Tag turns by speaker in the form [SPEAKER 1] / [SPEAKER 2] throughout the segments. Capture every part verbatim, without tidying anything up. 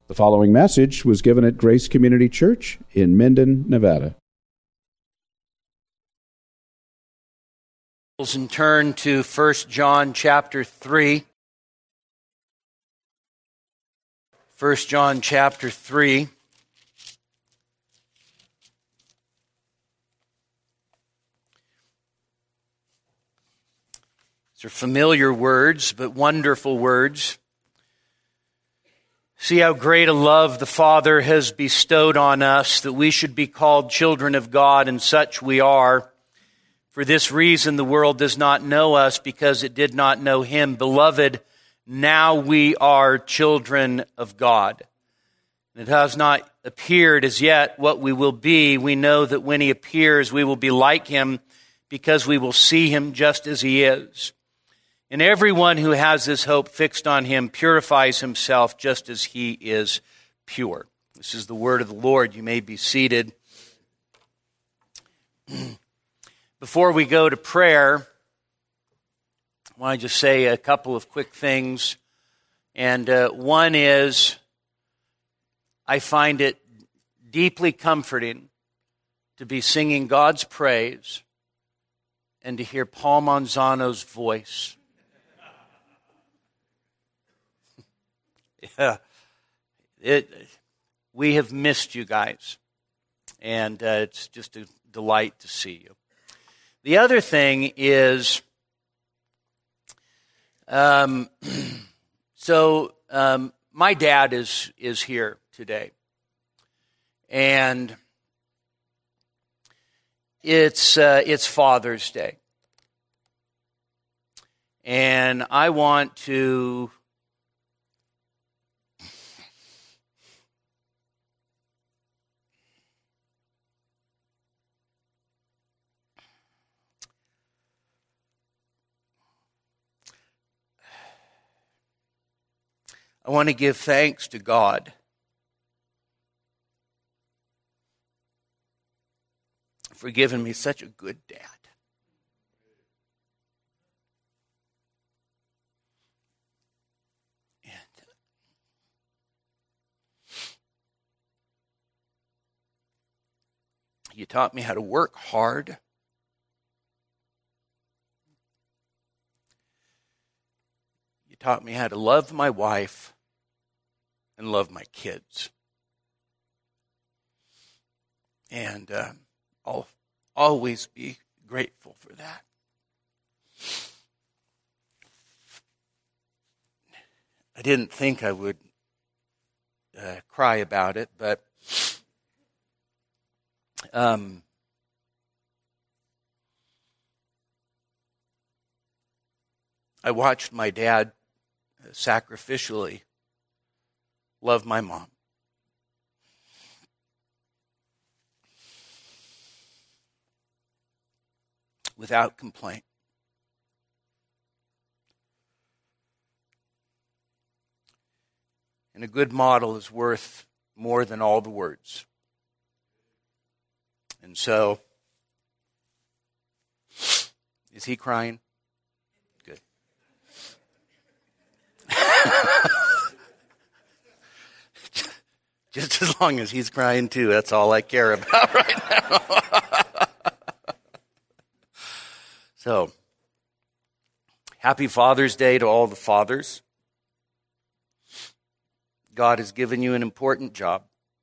[SPEAKER 1] The following message was given at Grace Community Church in Minden, Nevada.
[SPEAKER 2] And turn to First John chapter three. First John chapter three. These are familiar words, but wonderful words. See how great a love the Father has bestowed on us, that we should be called children of God, and such we are. For this reason the world does not know us, because it did not know Him. Beloved, now we are children of God. It has not appeared as yet what we will be. We know that when He appears, we will be like Him, because we will see Him just as He is. And everyone who has this hope fixed on Him purifies himself just as He is pure. This is the word of the Lord. You may be seated. Before we go to prayer, I want to just say a couple of quick things. And uh, one is, I find it deeply comforting to be singing God's praise and to hear Paul Manzano's voice. Yeah, it. We have missed you guys, and uh, it's just a delight to see you. The other thing is, um, so um, my dad is is here today, and it's uh, it's Father's Day, and I want to. I want to give thanks to God for giving me such a good dad. And you taught me how to work hard. You taught me how to love my wife and love my kids. And uh, I'll always be grateful for that. I didn't think I would uh, cry about it, but um, I watched my dad sacrificially love my mom. Without complaint. And a good model is worth more than all the words. And so, is he crying? Good. Just as long as he's crying too, that's all I care about right now. So, happy Father's Day to all the fathers. God has given you an important job.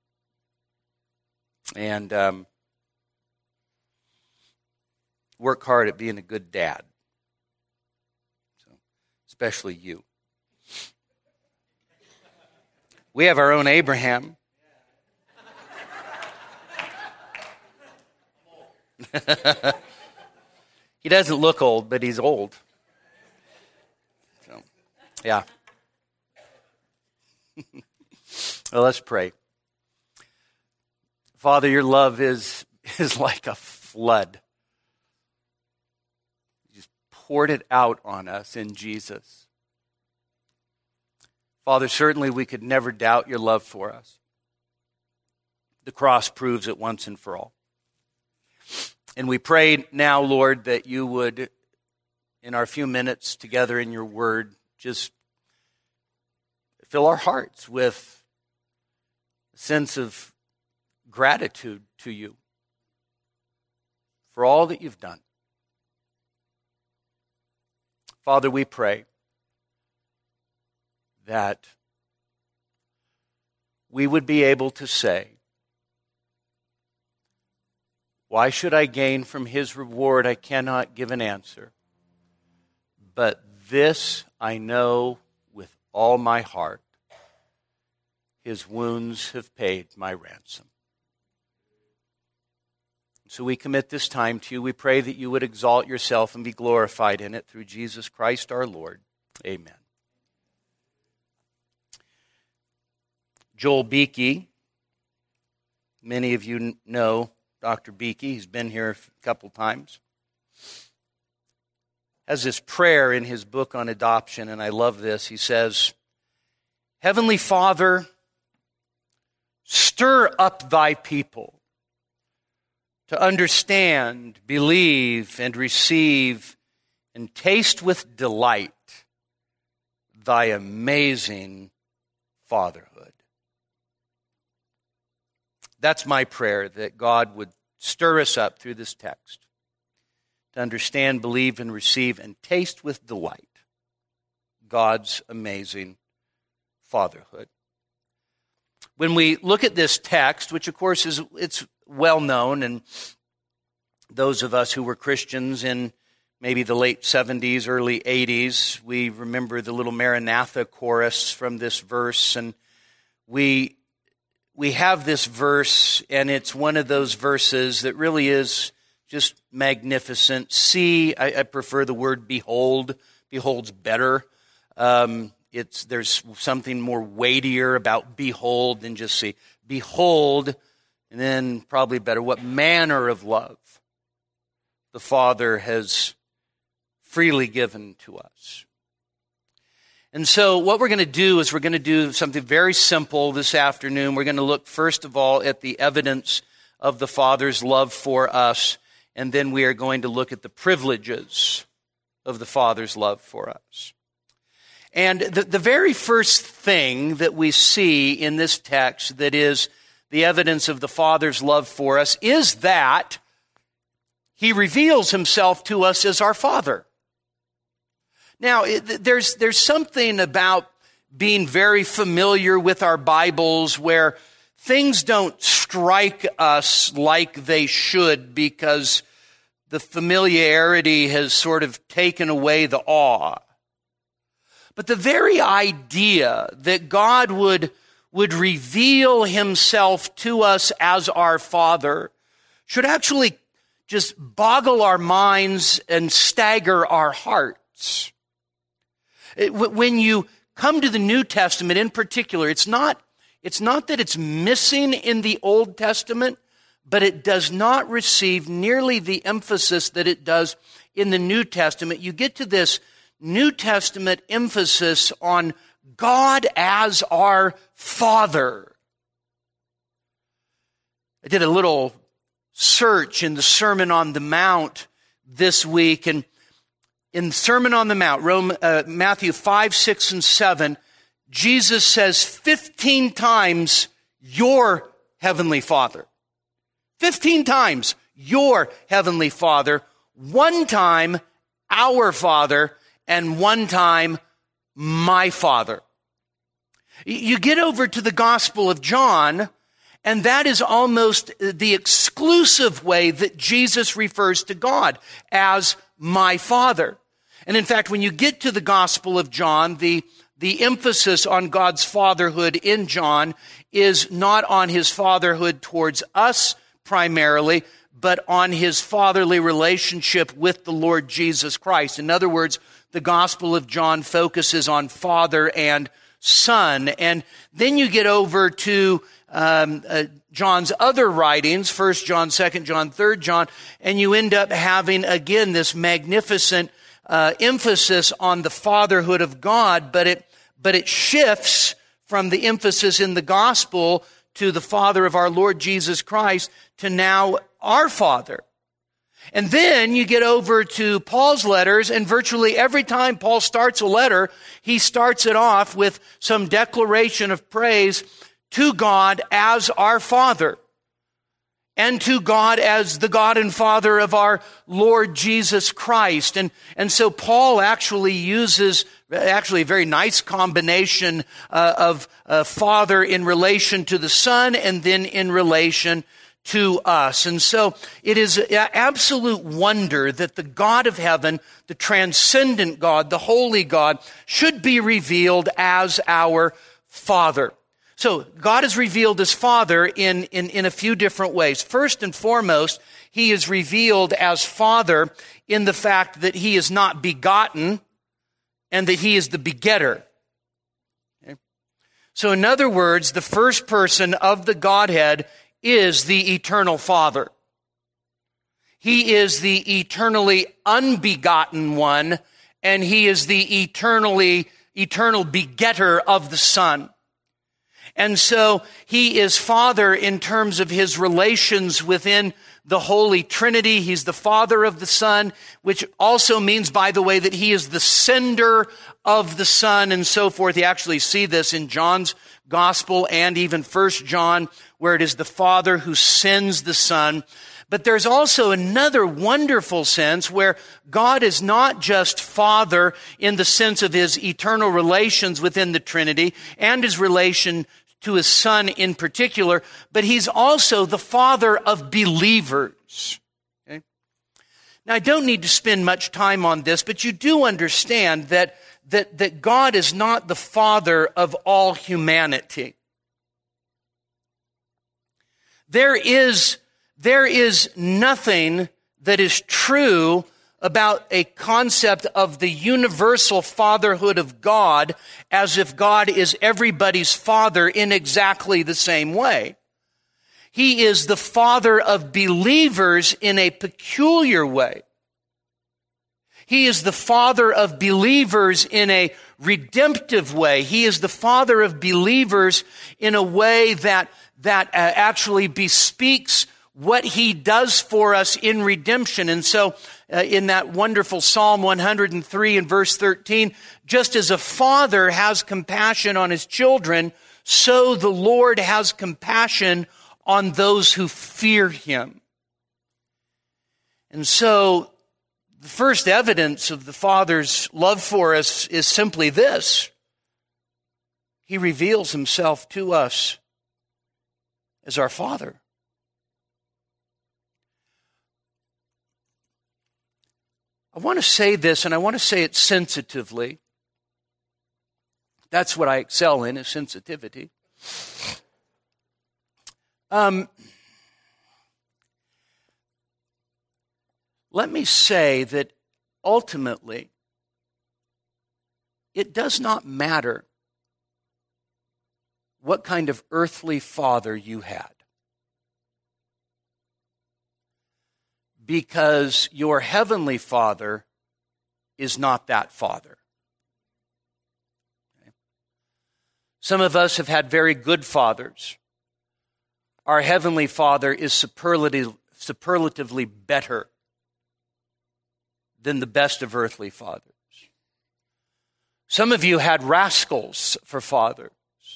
[SPEAKER 2] And um, work hard at being a good dad. So, especially you. We have our own Abraham. He doesn't look old, but he's old. So, yeah. Well, let's pray. Father, your love is, is like a flood. You just poured it out on us in Jesus. Father, certainly we could never doubt your love for us. The cross proves it once and for all. And we pray now, Lord, that you would, in our few minutes together in your word, just fill our hearts with sense of gratitude to you for all that you've done. Father, we pray that we would be able to say, why should I gain from his reward? I cannot give an answer. But this I know with all my heart. His wounds have paid my ransom. So we commit this time to you. We pray that you would exalt yourself and be glorified in it through Jesus Christ our Lord. Amen. Joel Beeke, many of you know Doctor Beeke. He's been here a couple times. Has this prayer in his book on adoption, and I love this. He says, Heavenly Father, stir up thy people to understand, believe, and receive, and taste with delight thy amazing fatherhood. That's my prayer, that God would stir us up through this text to understand, believe, and receive, and taste with delight God's amazing fatherhood. When we look at this text, which of course is it's well known, and those of us who were Christians in maybe the late seventies, early eighties, we remember the little Maranatha chorus from this verse, and we we have this verse, and it's one of those verses that really is just magnificent. See, I, I prefer the word behold. Behold's better. Um, it's there's something more weightier about behold than just see. Behold, and then probably better, what manner of love the Father has freely given to us. And so what we're going to do is we're going to do something very simple this afternoon. We're going to look first of all at the evidence of the Father's love for us, and then we are going to look at the privileges of the Father's love for us. And the, the very first thing that we see in this text that is the evidence of the Father's love for us is that he reveals himself to us as our Father. Now, it, there's, there's something about being very familiar with our Bibles where things don't strike us like they should because the familiarity has sort of taken away the awe. But the very idea that God would, would reveal himself to us as our Father should actually just boggle our minds and stagger our hearts. It, when you come to the New Testament in particular, it's not, it's not that it's missing in the Old Testament, but it does not receive nearly the emphasis that it does in the New Testament. You get to this New Testament emphasis on God as our Father. I did a little search in the Sermon on the Mount this week, and in Sermon on the Mount, Rome, uh, Matthew five, six, and seven, Jesus says fifteen times, your heavenly Father. Fifteen times, your heavenly Father. One time, our Father. And one time, my Father. You get over to the Gospel of John, and that is almost the exclusive way that Jesus refers to God, as my Father. And in fact, when you get to the Gospel of John, the, the emphasis on God's fatherhood in John is not on his fatherhood towards us primarily, but on his fatherly relationship with the Lord Jesus Christ. In other words, the Gospel of John focuses on Father and Son. And then you get over to um, uh, John's other writings, First John, Second John, Third John, and you end up having, again, this magnificent uh, emphasis on the fatherhood of God, but it, but it shifts from the emphasis in the Gospel to the Father of our Lord Jesus Christ to now our Father. And then you get over to Paul's letters, and virtually every time Paul starts a letter, he starts it off with some declaration of praise to God as our Father, and to God as the God and Father of our Lord Jesus Christ. And, and so Paul actually uses actually a very nice combination uh, of uh, Father in relation to the Son and then in relation to us. And so it is an absolute wonder that the God of heaven, the transcendent God, the holy God, should be revealed as our Father. So God is revealed as Father in, in, in a few different ways. First and foremost, he is revealed as Father in the fact that he is not begotten and that he is the begetter. Okay? So in other words, the first person of the Godhead is the eternal Father. He is the eternally unbegotten one, and he is the eternally, eternal begetter of the Son. And so he is Father in terms of his relations within the Holy Trinity. He's the Father of the Son, which also means, by the way, that he is the sender of the Son and so forth. You actually see this in John's Gospel and even First John, where it is the Father who sends the Son. But there's also another wonderful sense where God is not just Father in the sense of his eternal relations within the Trinity and his relation to his Son in particular, but he's also the Father of believers. Okay? Now, I don't need to spend much time on this, but you do understand that, that, that God is not the Father of all humanity. There is There is nothing that is true about a concept of the universal fatherhood of God as if God is everybody's father in exactly the same way. He is the Father of believers in a peculiar way. He is the Father of believers in a redemptive way. He is the Father of believers in a way that, that uh, actually bespeaks what he does for us in redemption. And so uh, in that wonderful Psalm one hundred three and verse thirteen, just as a father has compassion on his children, so the Lord has compassion on those who fear him. And so the first evidence of the Father's love for us is simply this: he reveals himself to us as our Father. I want to say this, and I want to say it sensitively. That's what I excel in, is sensitivity. Um, let me say that ultimately, it does not matter what kind of earthly father you had, because your heavenly Father is not that Father. Okay? Some of us have had very good fathers. Our heavenly Father is superlative, superlatively better than the best of earthly fathers. Some of you had rascals for fathers.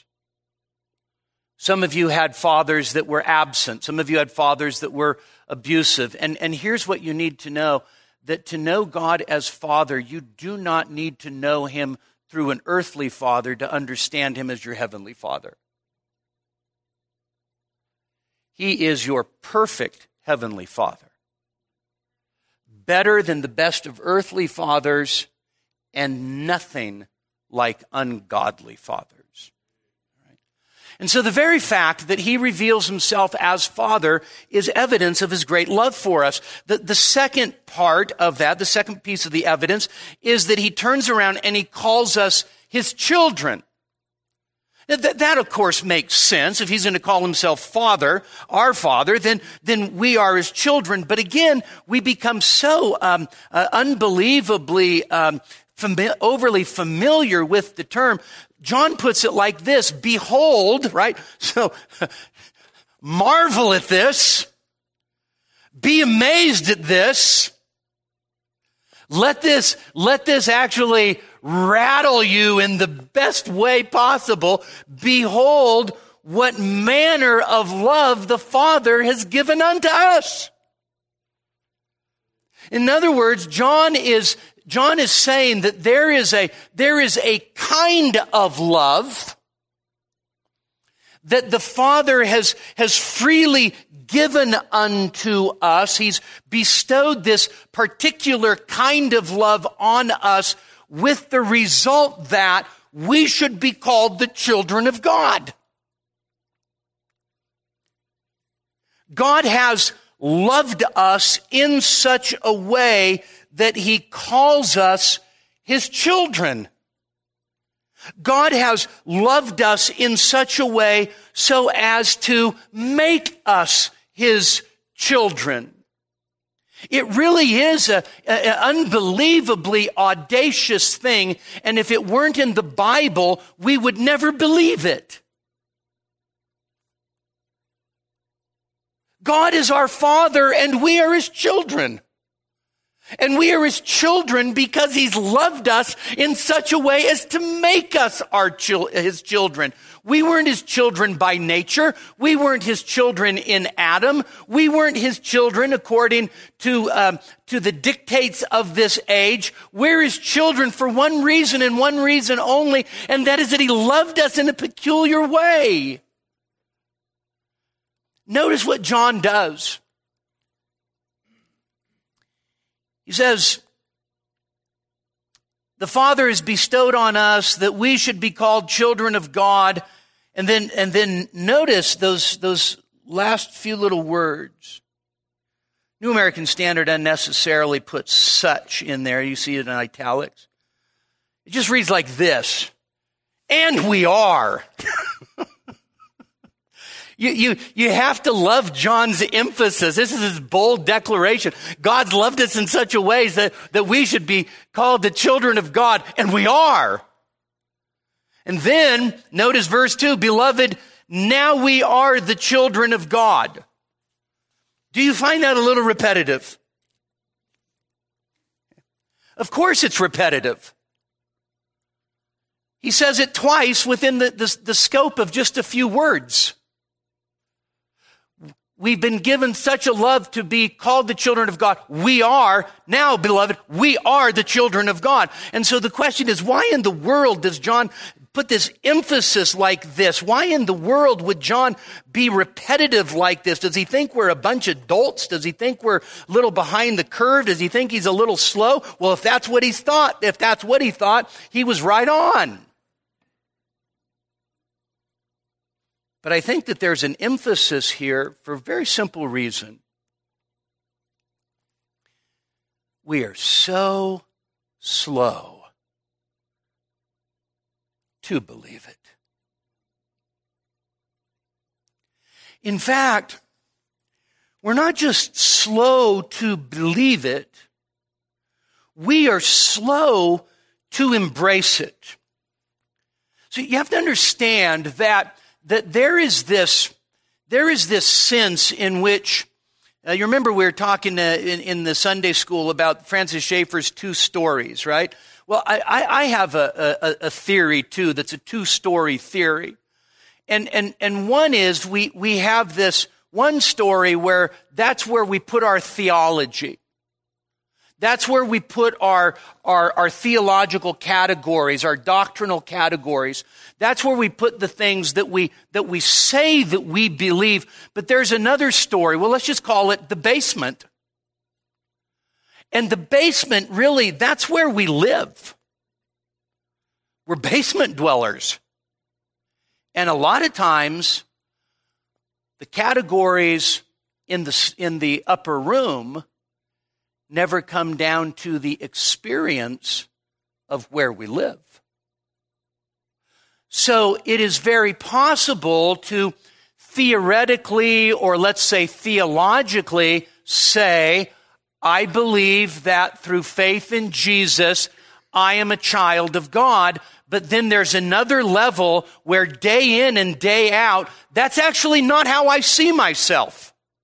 [SPEAKER 2] Some of you had fathers that were absent. Some of you had fathers that were abusive. And, and here's what you need to know, that to know God as Father, you do not need to know him through an earthly father to understand him as your heavenly Father. He is your perfect heavenly Father. Better than the best of earthly fathers, and nothing like ungodly fathers. And so the very fact that he reveals himself as Father is evidence of his great love for us. The, the second part of that, the second piece of the evidence, is that he turns around and he calls us his children. That, that of course, makes sense. If he's going to call himself Father, our Father, then, then we are his children. But again, we become so um, uh, unbelievably um, fami- overly familiar with the term. John puts it like this: behold, right? So, marvel at this. Be amazed at this. Let this, let this actually rattle you in the best way possible. Behold, what manner of love the Father has given unto us. In other words, John is, John is saying that there is a, there is a kind of love that the Father has, has freely given unto us. He's bestowed this particular kind of love on us with the result that we should be called the children of God. God has loved us in such a way that He calls us His children. God has loved us in such a way so as to make us His children. It really is an unbelievably audacious thing, and if it weren't in the Bible, we would never believe it. God is our Father, and we are His children. And we are His children because He's loved us in such a way as to make us our chil- His children. We weren't His children by nature. We weren't His children in Adam. We weren't His children according to um, to the dictates of this age. We're His children for one reason and one reason only, and that is that He loved us in a peculiar way. Notice what John does. He says, the Father has bestowed on us that we should be called children of God. And then, and then notice those, those last few little words. New American Standard unnecessarily puts such in there. You see it in italics. It just reads like this. And we are. You, you, you have to love John's emphasis. This is his bold declaration. God's loved us in such a way that, that we should be called the children of God, and we are. And then, notice verse two, beloved, now we are the children of God. Do you find that a little repetitive? Of course it's repetitive. He says it twice within the, the, the scope of just a few words. We've been given such a love to be called the children of God. We are, now, beloved, we are the children of God. And so the question is, why in the world does John put this emphasis like this? Why in the world would John be repetitive like this? Does he think we're a bunch of dolts? Does he think we're a little behind the curve? Does he think he's a little slow? Well, if that's what he's thought, if that's what he thought, he was right on. But I think that there's an emphasis here for a very simple reason. We are so slow to believe it. In fact, we're not just slow to believe it, we are slow to embrace it. So you have to understand that that there is this, there is this sense in which, uh, you remember we were talking uh, in, in the Sunday school about Francis Schaeffer's two stories, right? Well, I, I have a, a, a theory too that's a two-story theory. And, and, and one is we, we have this one story where that's where we put our theology. That's where we put our, our, our theological categories, our doctrinal categories. That's where we put the things that we, that we say that we believe. But there's another story. Well, let's just call it the basement. And the basement, really, that's where we live. We're basement dwellers. And a lot of times, the categories in the, in the upper room never come down to the experience of where we live. So it is very possible to theoretically, or let's say theologically, say, I believe that through faith in Jesus, I am a child of God. But then there's another level where day in and day out, that's actually not how I see myself.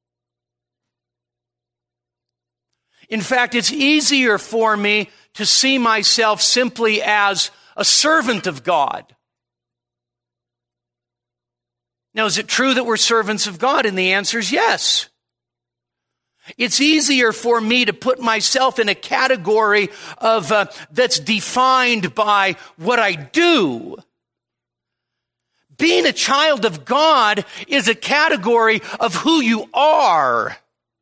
[SPEAKER 2] In fact, it's easier for me to see myself simply as a servant of God. Now, is it true that we're servants of God? And the answer is yes. It's easier for me to put myself in a category of uh, that's defined by what I do. Being a child of God is a category of who you are.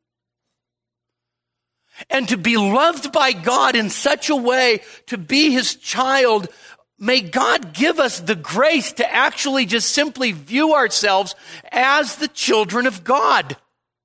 [SPEAKER 2] And to be loved by God in such a way, to be his child, may God give us the grace to actually just simply view ourselves as the children of God.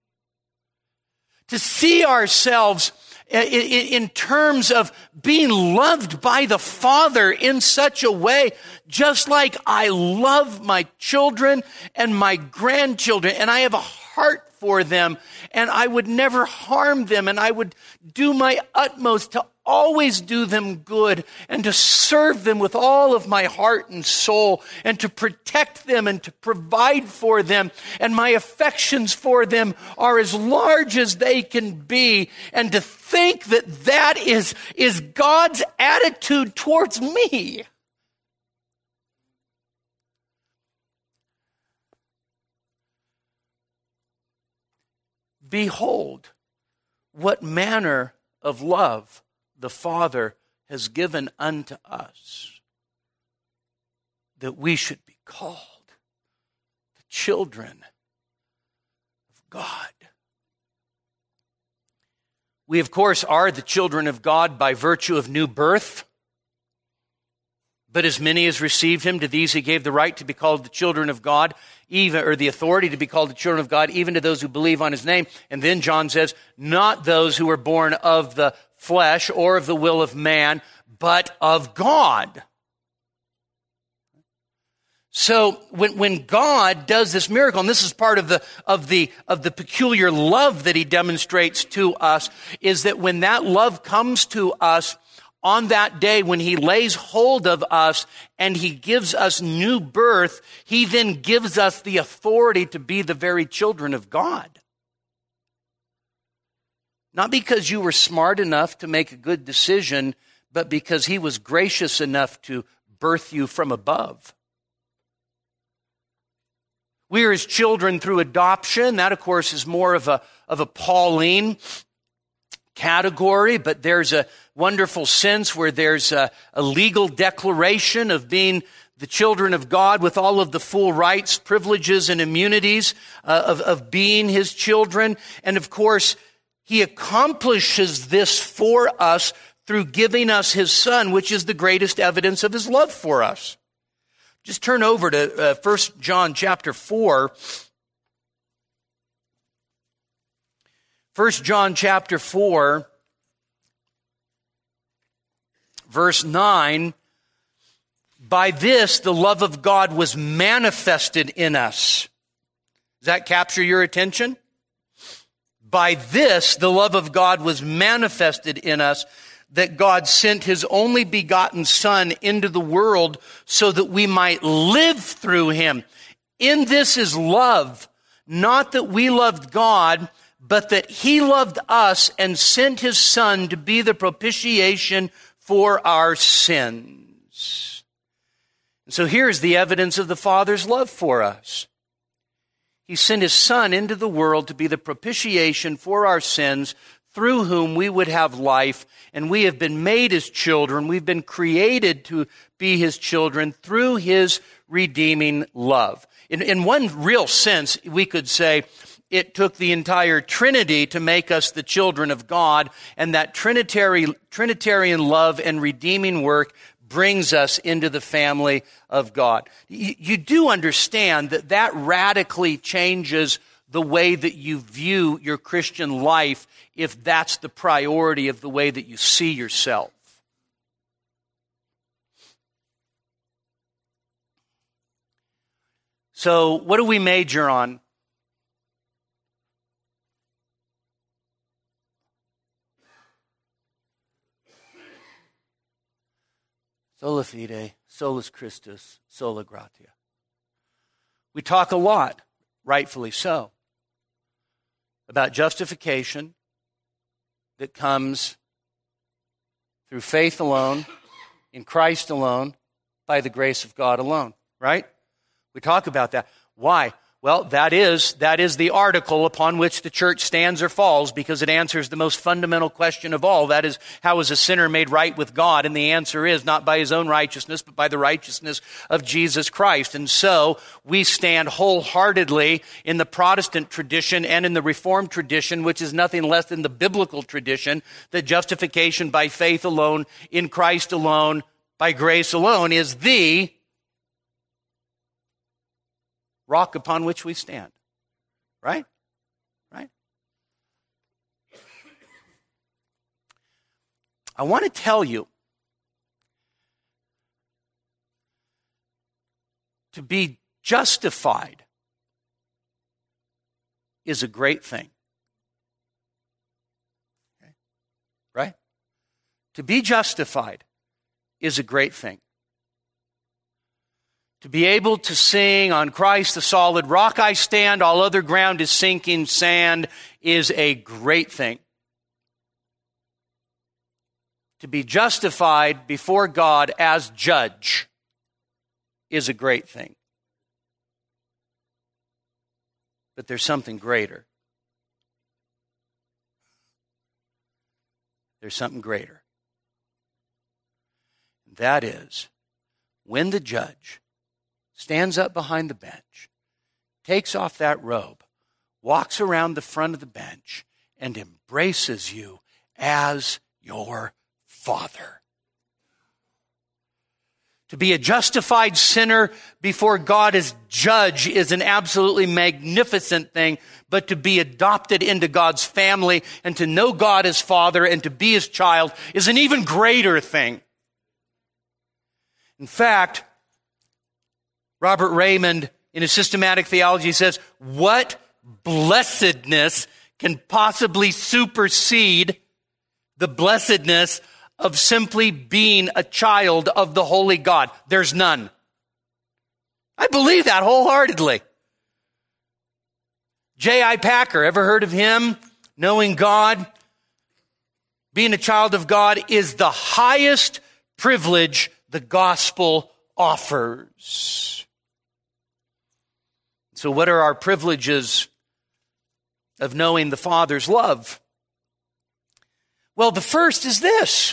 [SPEAKER 2] To see ourselves in terms of being loved by the Father in such a way, just like I love my children and my grandchildren, and I have a heart for them, and I would never harm them, and I would do my utmost to always do them good and to serve them with all of my heart and soul and to protect them and to provide for them. And my affections for them are as large as they can be. And to think that that is, is God's attitude towards me. Behold, what manner of love the Father has given unto us, that we should be called the children of God. We, of course, are the children of God by virtue of new birth. But as many as received him, to these he gave the right to be called the children of God, even, or the authority to be called the children of God, even to those who believe on his name. And then John says, not those who were born of the flesh or of the will of man, but of God. So when, when God does this miracle, and this is part of the, of the, of the peculiar love that he demonstrates to us, is that when that love comes to us on that day, when he lays hold of us and he gives us new birth, he then gives us the authority to be the very children of God. Not because you were smart enough to make a good decision, but because he was gracious enough to birth you from above. We are his children through adoption. That, of course, is more of a, of a Pauline category, but there's a wonderful sense where there's a, a legal declaration of being the children of God with all of the full rights, privileges, and immunities uh, of, of being his children. And, of course, he accomplishes this for us through giving us his Son, which is the greatest evidence of his love for us. Just turn over to uh, First John chapter four. First John chapter four, verse nine. By this the love of God was manifested in us. Does that capture your attention? By this the love of God was manifested in us, that God sent his only begotten Son into the world so that we might live through him. In this is love, not that we loved God, but that he loved us and sent his Son to be the propitiation for our sins. And so here's the evidence of the Father's love for us. He sent his Son into the world to be the propitiation for our sins, through whom we would have life, and we have been made his children. We've been created to be his children through his redeeming love. In, in one real sense, we could say it took the entire Trinity to make us the children of God, and that Trinitary, Trinitarian love and redeeming work brings us into the family of God. You, you do understand that that radically changes the way that you view your Christian life if that's the priority of the way that you see yourself. So, what do we major on? Sola fide, solus Christus, sola gratia. We talk a lot, rightfully so, about justification that comes through faith alone, in Christ alone, by the grace of God alone, right? We talk about that. Why? Well, that is, that is the article upon which the church stands or falls, because it answers the most fundamental question of all. That is, how is a sinner made right with God? And the answer is not by his own righteousness, but by the righteousness of Jesus Christ. And so we stand wholeheartedly in the Protestant tradition and in the Reformed tradition, which is nothing less than the biblical tradition, that justification by faith alone, in Christ alone, by grace alone, is the rock upon which we stand. Right? Right? I want to tell you, to be justified is a great thing. Okay? Right? To be justified is a great thing. To be able to sing, on Christ the solid rock I stand, all other ground is sinking sand, is a great thing. To be justified before God as judge is a great thing. But there's something greater. There's something greater. That is, when the judge stands up behind the bench, takes off that robe, walks around the front of the bench, and embraces you as your Father. To be a justified sinner before God as judge is an absolutely magnificent thing, but to be adopted into God's family and to know God as Father and to be his child is an even greater thing. In fact, Robert Raymond, in his systematic theology, says, what blessedness can possibly supersede the blessedness of simply being a child of the holy God? There's none. I believe that wholeheartedly. J I Packer, ever heard of him? Knowing God, being a child of God is the highest privilege the gospel offers. So what are our privileges of knowing the Father's love? Well, the first is this.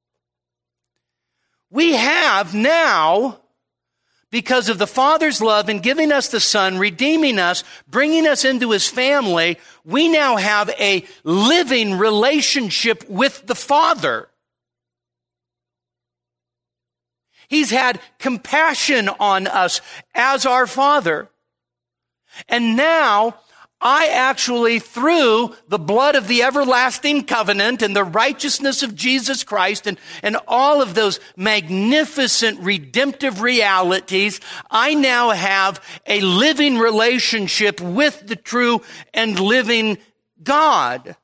[SPEAKER 2] We have now, because of the Father's love in giving us the Son, redeeming us, bringing us into his family, we now have a living relationship with the Father. He's had compassion on us as our Father. And now, I actually, through the blood of the everlasting covenant and the righteousness of Jesus Christ and, and all of those magnificent redemptive realities, I now have a living relationship with the true and living God.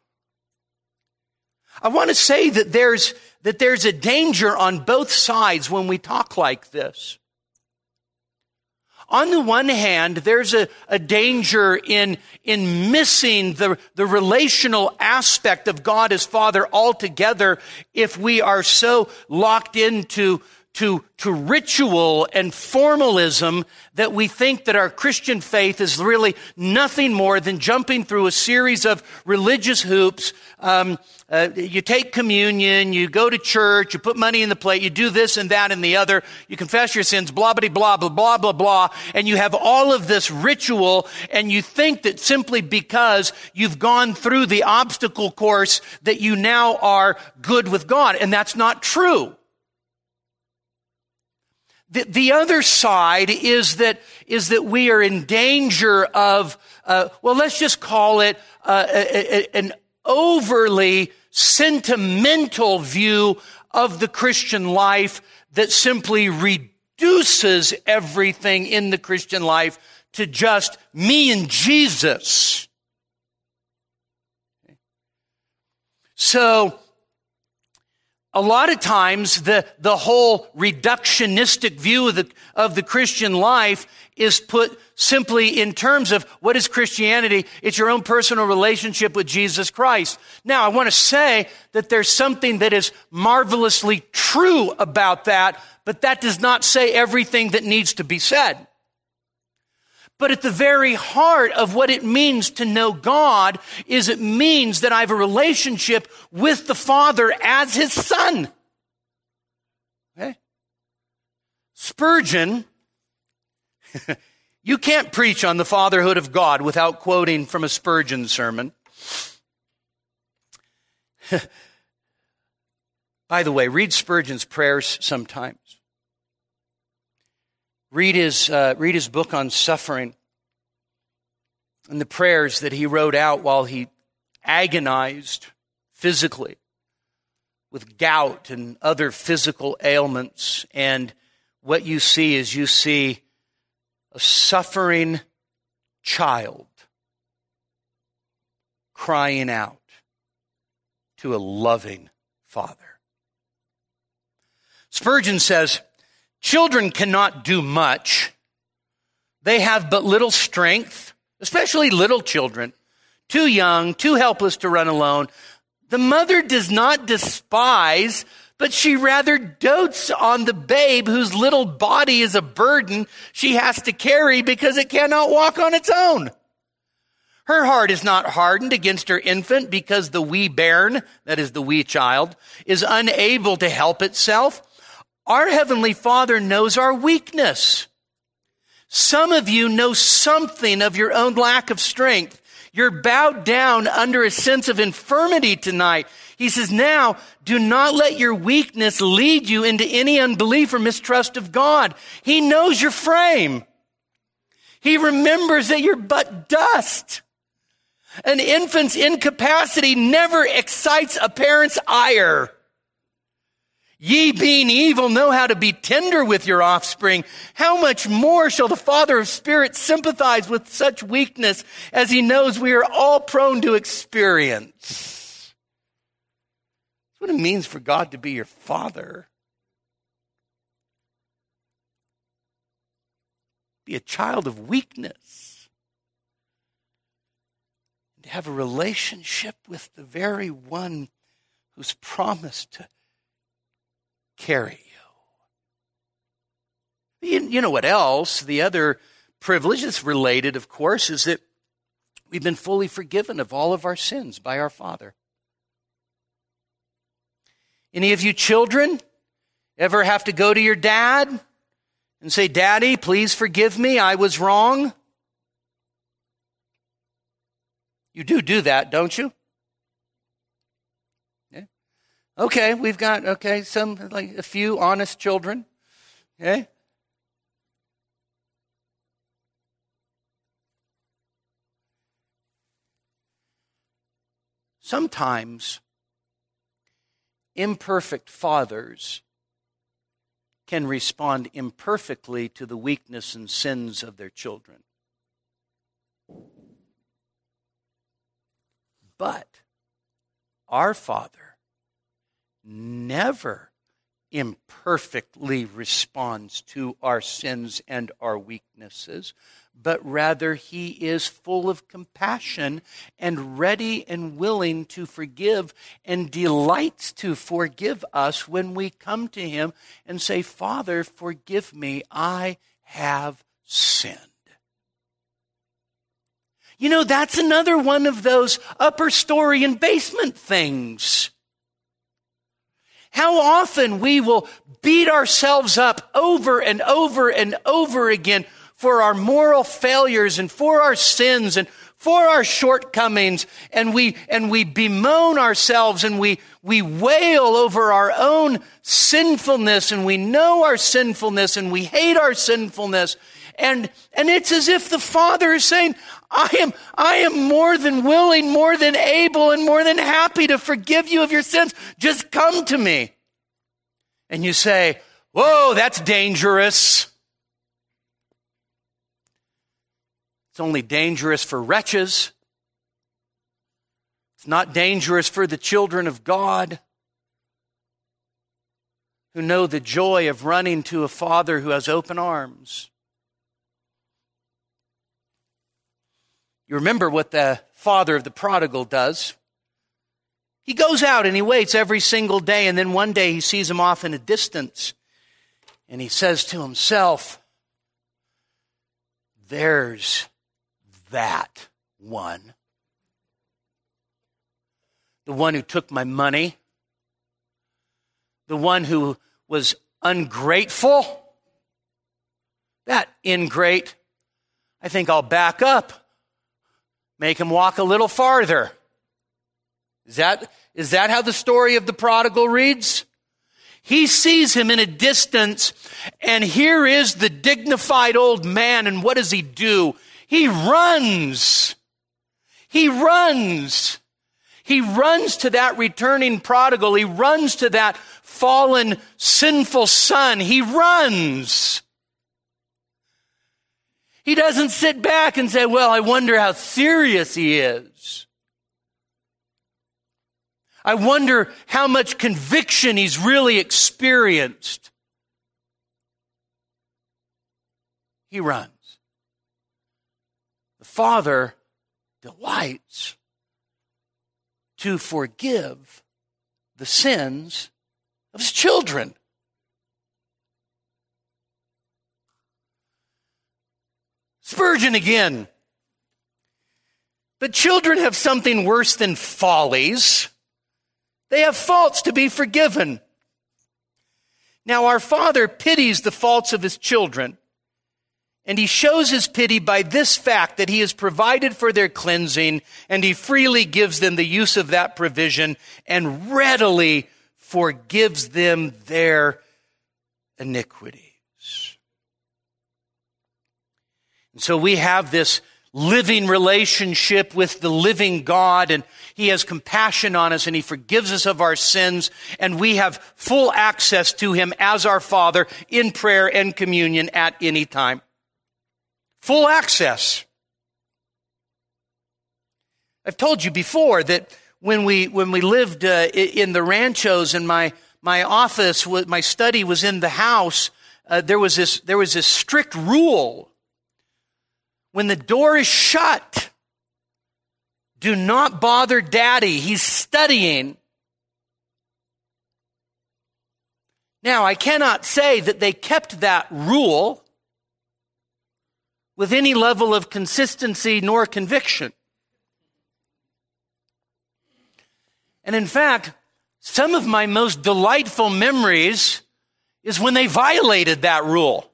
[SPEAKER 2] I want to say that there's, that there's a danger on both sides when we talk like this. On the one hand, there's a, a danger in, in missing the, the relational aspect of God as Father altogether if we are so locked into to, to ritual and formalism that we think that our Christian faith is really nothing more than jumping through a series of religious hoops. Um, uh, you take communion, you go to church, you put money in the plate, you do this and that and the other, you confess your sins, blah, blah, blah, blah, blah, blah, blah, and you have all of this ritual, and you think that simply because you've gone through the obstacle course that you now are good with God, and that's not true. The, the other side is that, is that we are in danger of, uh, well, let's just call it uh, a, a, an overly sentimental view of the Christian life that simply reduces everything in the Christian life to just me and Jesus. So, a lot of times, the, the whole reductionistic view of the, of the Christian life is put simply in terms of what is Christianity? It's your own personal relationship with Jesus Christ. Now, I want to say that there's something that is marvelously true about that, but that does not say everything that needs to be said. But at the very heart of what it means to know God is it means that I have a relationship with the Father as his son. Okay? Spurgeon, you can't preach on the fatherhood of God without quoting from a Spurgeon sermon. By the way, read Spurgeon's prayers sometimes. Read his, uh, read his book on suffering and the prayers that he wrote out while he agonized physically with gout and other physical ailments. And what you see is you see a suffering child crying out to a loving Father. Spurgeon says, children cannot do much. They have but little strength, especially little children, too young, too helpless to run alone. The mother does not despise, but she rather dotes on the babe whose little body is a burden she has to carry because it cannot walk on its own. Her heart is not hardened against her infant because the wee bairn, that is the wee child, is unable to help itself. Our Heavenly Father knows our weakness. Some of you know something of your own lack of strength. You're bowed down under a sense of infirmity tonight. He says, now, do not let your weakness lead you into any unbelief or mistrust of God. He knows your frame. He remembers that you're but dust. An infant's incapacity never excites a parent's ire. Ye being evil know how to be tender with your offspring. How much more shall the Father of spirits sympathize with such weakness as he knows we are all prone to experience? That's what it means for God to be your Father. Be a child of weakness. To have a relationship with the very one who's promised to carry you. you. You know what else? The other privilege that's related, of course, is that we've been fully forgiven of all of our sins by our Father. Any of you children ever have to go to your dad and say, Daddy, please forgive me, I was wrong? You do do that, don't you? Okay, we've got, okay, some, like a few honest children. Okay? Sometimes imperfect fathers can respond imperfectly to the weakness and sins of their children. But our Father never imperfectly responds to our sins and our weaknesses, but rather he is full of compassion and ready and willing to forgive and delights to forgive us when we come to him and say, Father, forgive me, I have sinned. You know, that's another one of those upper story and basement things. How often we will beat ourselves up over and over and over again for our moral failures and for our sins and for our shortcomings, and we and we bemoan ourselves and we we wail over our own sinfulness, and we know our sinfulness and we hate our sinfulness. And and it's as if the Father is saying, I am, I am more than willing, more than able, and more than happy to forgive you of your sins. Just come to me. And you say, whoa, that's dangerous. It's only dangerous for wretches. It's not dangerous for the children of God who know the joy of running to a Father who has open arms. You remember what the father of the prodigal does. He goes out and he waits every single day, and then one day he sees him off in a distance, and he says to himself, there's that one. The one who took my money. The one who was ungrateful. That ingrate. I think I'll back up. Make him walk a little farther. Is that, is that how the story of the prodigal reads? He sees him in a distance, and here is the dignified old man, and what does he do? He runs. He runs. He runs to that returning prodigal. He runs to that fallen, sinful son. He runs. He doesn't sit back and say, well, I wonder how serious he is. I wonder how much conviction he's really experienced. He runs. The Father delights to forgive the sins of his children. Spurgeon again. But children have something worse than follies. They have faults to be forgiven. Now our Father pities the faults of his children, and he shows his pity by this fact that he has provided for their cleansing, and he freely gives them the use of that provision and readily forgives them their iniquities. And so we have this living relationship with the living God, and he has compassion on us, and he forgives us of our sins, and we have full access to him as our Father in prayer and communion at any time. Full access. I've told you before that when we when we lived uh, in the ranchos, and my my office, my study was in the house, uh, there was this there was this strict rule. When the door is shut, do not bother Daddy. He's studying. Now, I cannot say that they kept that rule with any level of consistency nor conviction. And in fact, some of my most delightful memories is when they violated that rule.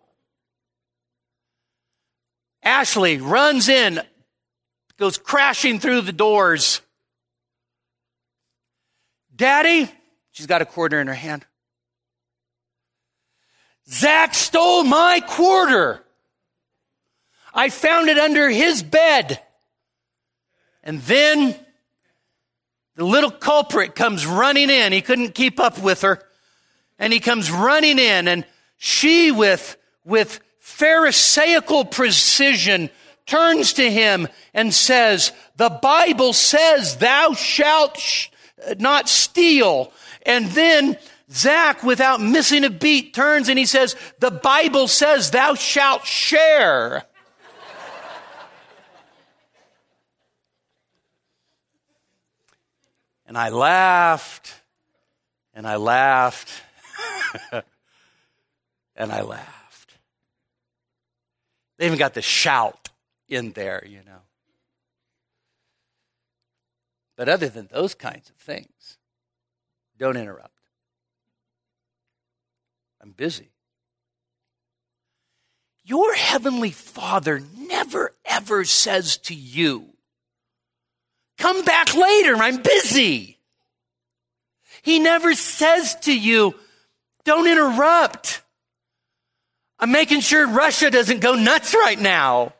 [SPEAKER 2] Ashley runs in, goes crashing through the doors. Daddy, she's got a quarter in her hand. Zach stole my quarter. I found it under his bed. And then the little culprit comes running in. He couldn't keep up with her. And he comes running in, and she with, with Pharisaical precision turns to him and says, the Bible says thou shalt sh- not steal. And then Zach, without missing a beat, turns and he says, the Bible says thou shalt share. And I laughed, and I laughed, and I laughed. They even got the shout in there, you know. But other than those kinds of things, don't interrupt. I'm busy. Your heavenly Father never ever says to you, come back later, I'm busy. He never says to you, don't interrupt. I'm making sure Russia doesn't go nuts right now.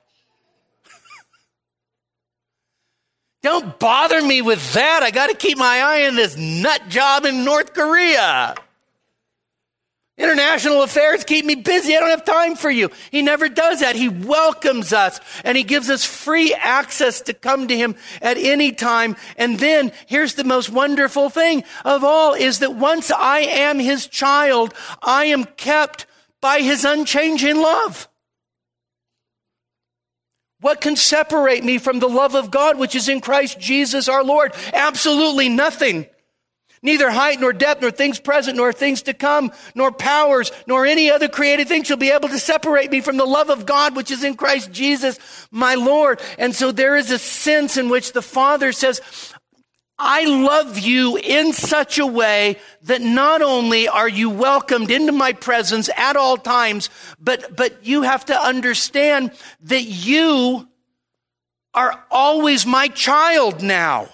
[SPEAKER 2] Don't bother me with that. I got to keep my eye on this nut job in North Korea. International affairs keep me busy. I don't have time for you. He never does that. He welcomes us, and he gives us free access to come to him at any time. And then here's the most wonderful thing of all is that once I am his child, I am kept by his unchanging love. What can separate me from the love of God which is in Christ Jesus our Lord? Absolutely nothing. Neither height nor depth nor things present nor things to come nor powers nor any other created thing shall be able to separate me from the love of God which is in Christ Jesus my Lord. And so there is a sense in which the Father says, I love you in such a way that not only are you welcomed into my presence at all times, but, but you have to understand that you are always my child now.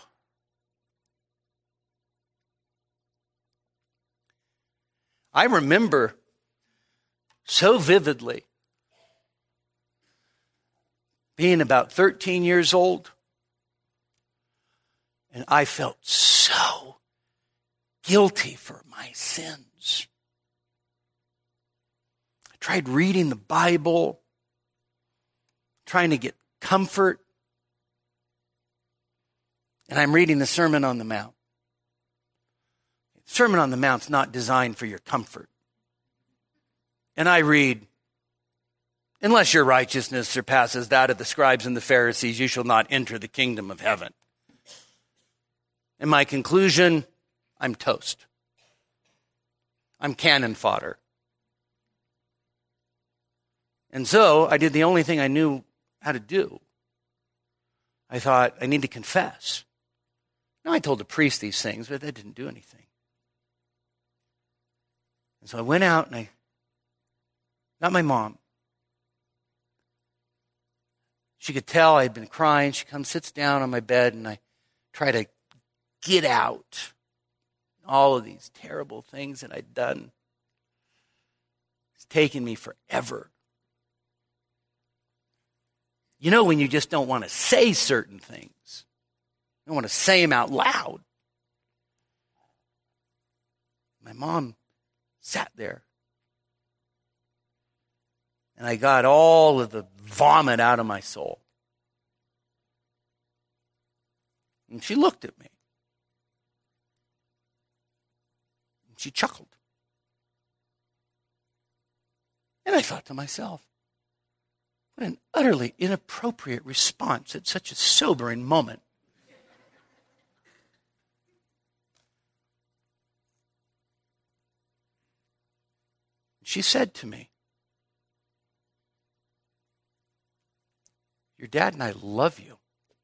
[SPEAKER 2] I remember so vividly being about thirteen years old, and I felt so guilty for my sins. I tried reading the Bible, trying to get comfort, and I'm reading the Sermon on the Mount. Sermon on the Mount's not designed for your comfort. And I read, unless your righteousness surpasses that of the scribes and the Pharisees, you shall not enter the kingdom of heaven. And my conclusion, I'm toast. I'm cannon fodder. And so I did the only thing I knew how to do. I thought, I need to confess. Now, I told the priest these things, but that didn't do anything. And so I went out and I got my mom. She could tell I had been crying. She comes, sits down on my bed, and I try to get out all of these terrible things that I'd done. It's taken me forever. You know when you just don't want to say certain things. You don't want to say them out loud. My mom sat there. And I got all of the vomit out of my soul. And she looked at me. And she chuckled. And I thought to myself, what an utterly inappropriate response at such a sobering moment. She said to me, your dad and I love you.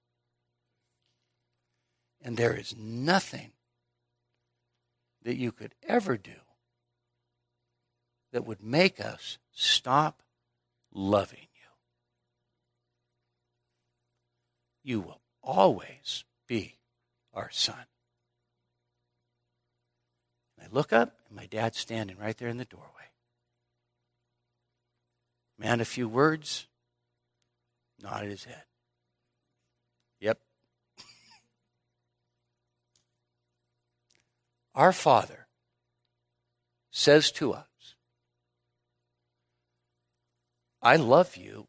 [SPEAKER 2] And there is nothing that you could ever do that would make us stop loving you. You will always be our son. And I look up, and my dad's standing right there in the doorway. Man, a few words, nodded his head. Yep. Our Father says to us, I love you.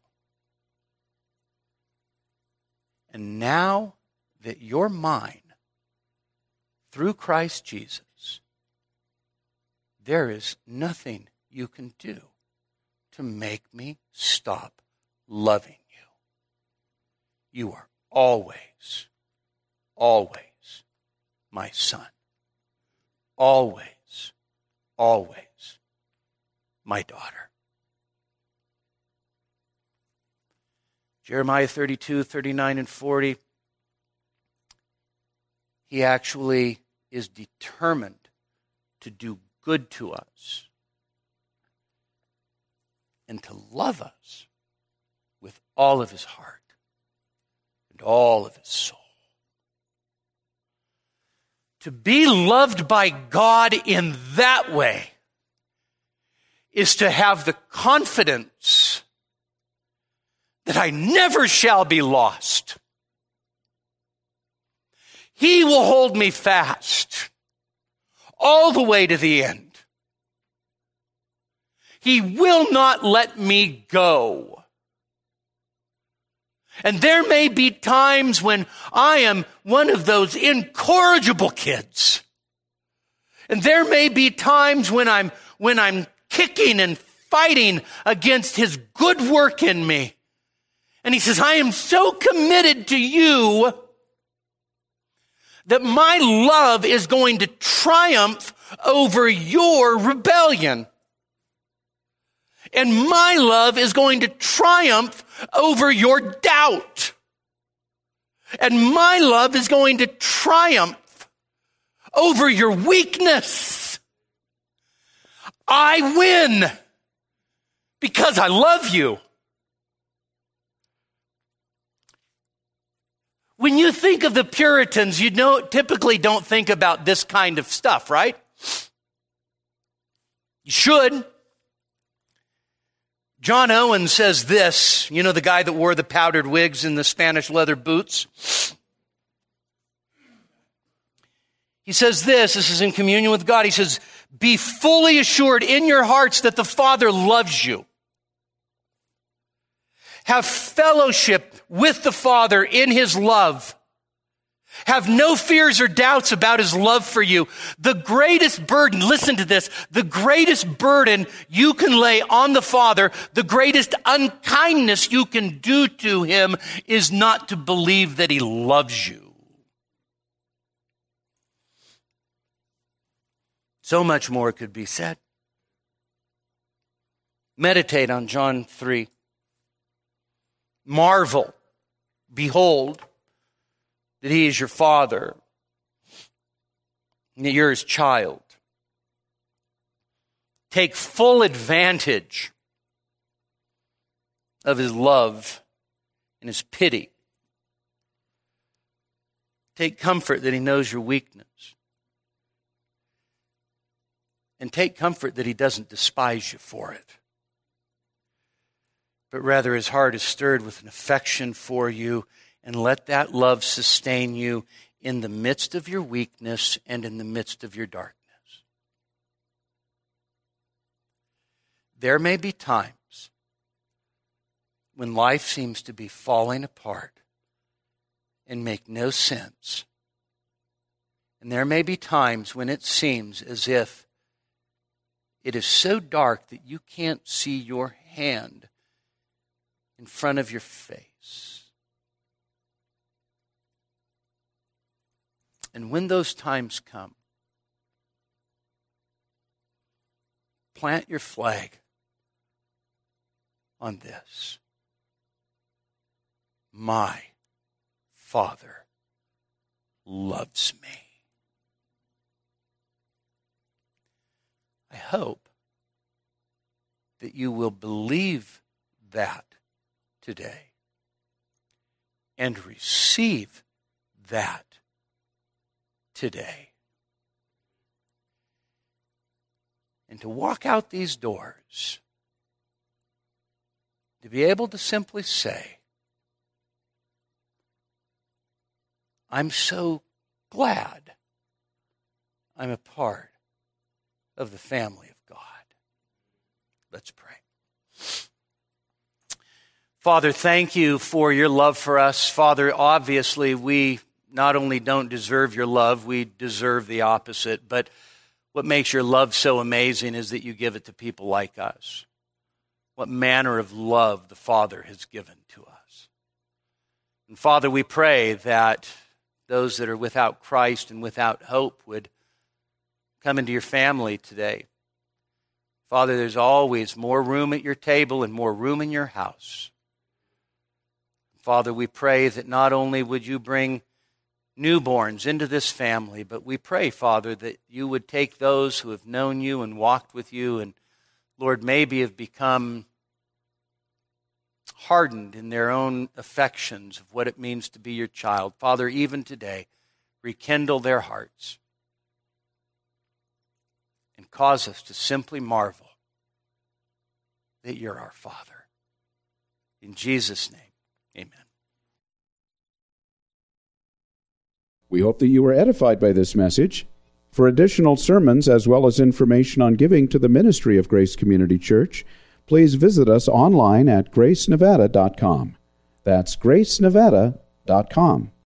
[SPEAKER 2] And now that you're mine, through Christ Jesus, there is nothing you can do to make me stop loving you. You are always, always my son. Always, always my daughter. Jeremiah thirty-two, thirty-nine, and forty. He actually is determined to do good to us and to love us with all of his heart and all of his soul. To be loved by God in that way is to have the confidence that I never shall be lost. He will hold me fast all the way to the end. He will not let me go. And there may be times when I am one of those incorrigible kids. And there may be times when I'm when I'm kicking and fighting against his good work in me. And he says, I am so committed to you that my love is going to triumph over your rebellion. And my love is going to triumph over your doubt. And my love is going to triumph over your weakness. I win because I love you. When you think of the Puritans, you know, typically don't think about this kind of stuff, right? You should. John Owen says this, you know, the guy that wore the powdered wigs and the Spanish leather boots. He says this, this is in communion with God. He says, be fully assured in your hearts that the Father loves you. Have fellowship with the Father in his love. Have no fears or doubts about his love for you. The greatest burden, listen to this, the greatest burden you can lay on the Father, the greatest unkindness you can do to him is not to believe that he loves you. So much more could be said. Meditate on John three. Marvel, behold, that he is your Father, and that you're his child. Take full advantage of his love and his pity. Take comfort that he knows your weakness. And take comfort that he doesn't despise you for it, but rather his heart is stirred with an affection for you, and let that love sustain you in the midst of your weakness and in the midst of your darkness. There may be times when life seems to be falling apart and make no sense. And there may be times when it seems as if it is so dark that you can't see your hand in front of your face. And when those times come, plant your flag on this. My Father loves me. I hope that you will believe that today and receive that today. And to walk out these doors, to be able to simply say, I'm so glad I'm a part of the family of God. Let's pray. Father, thank you for your love for us. Father, obviously we not only don't deserve your love, we deserve the opposite. But what makes your love so amazing is that you give it to people like us. What manner of love the Father has given to us. And Father, we pray that those that are without Christ and without hope would come into your family today. Father, there's always more room at your table and more room in your house. Father, we pray that not only would you bring newborns into this family, but we pray, Father, that you would take those who have known you and walked with you and, Lord, maybe have become hardened in their own affections of what it means to be your child. Father, even today, rekindle their hearts and cause us to simply marvel that you're our Father. In Jesus' name, amen.
[SPEAKER 1] We hope that you were edified by this message. For additional sermons as well as information on giving to the ministry of Grace Community Church, please visit us online at grace nevada dot com. That's grace nevada dot com.